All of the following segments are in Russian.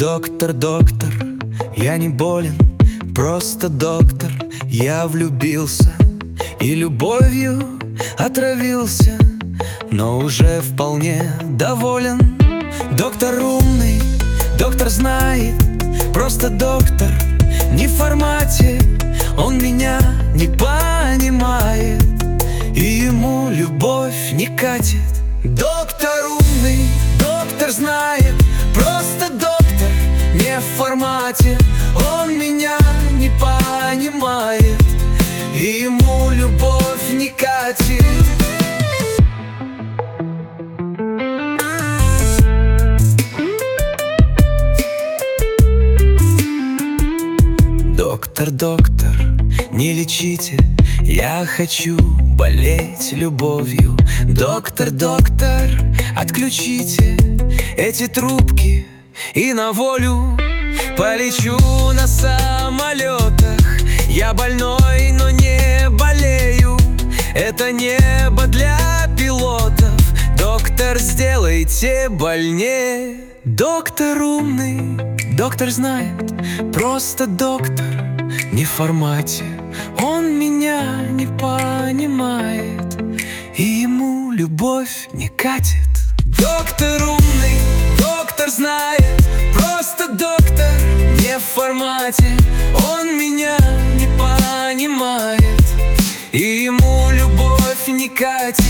Доктор, доктор, я не болен, просто доктор. Я влюбился и любовью отравился, но уже вполне доволен. Доктор умный, доктор знает, просто доктор не в формате. Он меня не понимает, и ему любовь не катит. Доктор умный, доктор знает, просто доктор не в формате. Он меня не понимает, и ему любовь не катит. Доктор, доктор, не лечите, я хочу болеть любовью. Доктор, доктор, отключите эти трубки и на волю полечу на самолетах. Я больной, но не болею, это небо для пилотов. Доктор, сделайте больнее. Доктор умный, доктор знает, просто доктор не в формате. Он меня не понимает, и ему любовь не катит. Доктор умный, доктор знает, просто доктор не в формате. Он меня не понимает, и ему любовь не катит.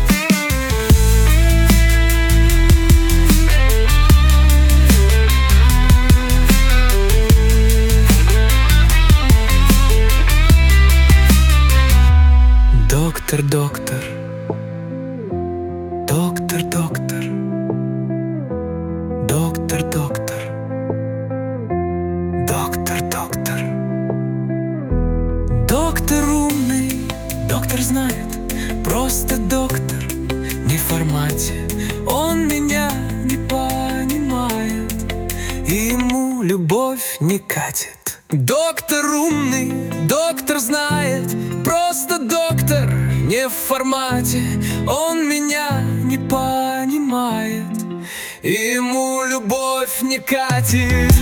Доктор, доктор, доктор, доктор, доктор, доктор, доктор, доктор. Доктор умный, доктор знает, просто доктор не в формате. Он меня не понимает, и ему любовь не катит. Доктор умный, доктор знает, просто доктор не в формате. Он меня не понимает, и ему любовь не катит.